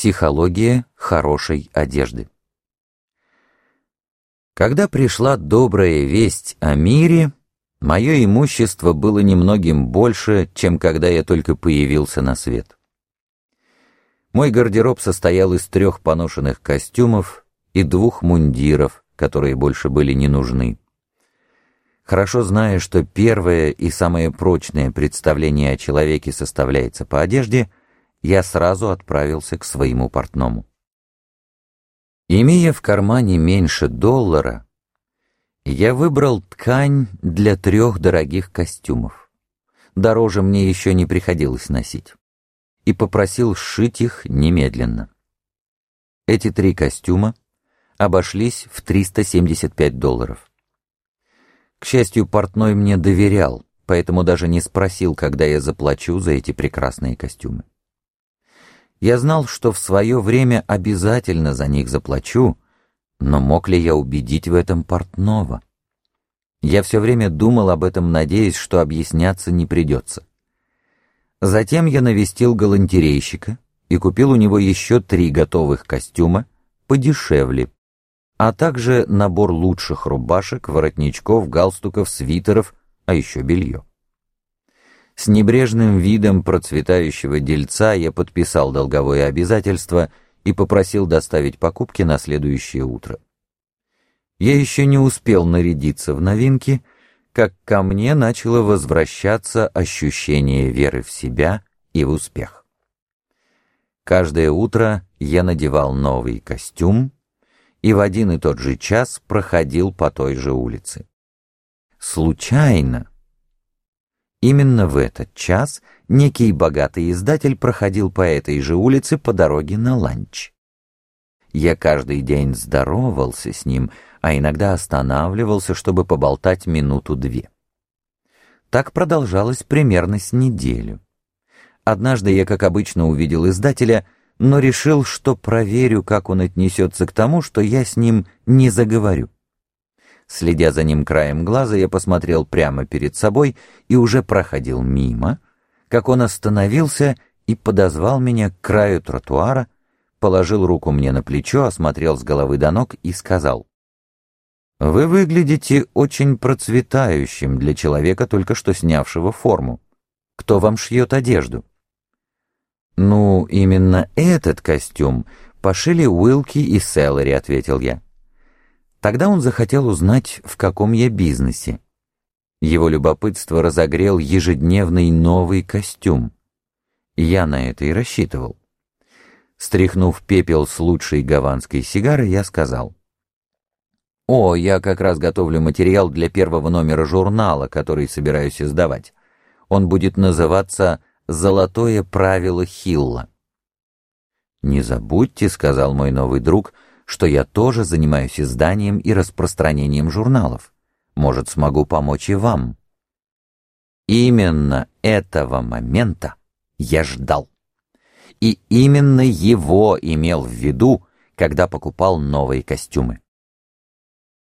Психология хорошей одежды. Когда пришла добрая весть о мире, мое имущество было немногим больше, чем когда я только появился на свет. Мой гардероб состоял из 3 поношенных костюмов и 2 мундиров, которые больше были не нужны. Хорошо зная, что первое и самое прочное представление о человеке составляется по одежде, я сразу отправился к своему портному. Имея в кармане меньше $1, я выбрал ткань для 3 дорогих костюмов. Дороже мне еще не приходилось носить. И попросил сшить их немедленно. Эти 3 костюма обошлись в $375. К счастью, портной мне доверял, поэтому даже не спросил, когда я заплачу за эти прекрасные костюмы. Я знал, что в свое время обязательно за них заплачу, но мог ли я убедить в этом портного? Я все время думал об этом, надеясь, что объясняться не придется. Затем я навестил галантерейщика и купил у него еще 3 готовых костюма, подешевле, а также набор лучших рубашек, воротничков, галстуков, свитеров, а еще белье. С небрежным видом процветающего дельца я подписал долговое обязательство и попросил доставить покупки на следующее утро. Я еще не успел нарядиться в новинки, как ко мне начало возвращаться ощущение веры в себя и в успех. Каждое утро я надевал новый костюм и в один и тот же час проходил по той же улице. Случайно, именно в этот час некий богатый издатель проходил по этой же улице по дороге на ланч. Я каждый день здоровался с ним, а иногда останавливался, чтобы поболтать 1-2 минуты. Так продолжалось примерно с неделю. Однажды я, как обычно, увидел издателя, но решил, что проверю, как он отнесется к тому, что я с ним не заговорю. Следя за ним краем глаза, я посмотрел прямо перед собой и уже проходил мимо, как он остановился и подозвал меня к краю тротуара, положил руку мне на плечо, осмотрел с головы до ног и сказал: «Вы выглядите очень процветающим для человека, только что снявшего форму. Кто вам шьет одежду?» «Ну, именно этот костюм пошили Уилки и Селлери», — ответил я. Тогда он захотел узнать, в каком я бизнесе. Его любопытство разогрел ежедневный новый костюм. Я на это и рассчитывал. Стряхнув пепел с лучшей гаванской сигары, я сказал: «О, я как раз готовлю материал для 1-го номера журнала, который собираюсь издавать. Он будет называться «Золотое правило Хилла». «Не забудьте», — сказал мой новый друг, — «что я тоже занимаюсь изданием и распространением журналов. Может, смогу помочь и вам». Именно этого момента я ждал. И именно его имел в виду, когда покупал новые костюмы.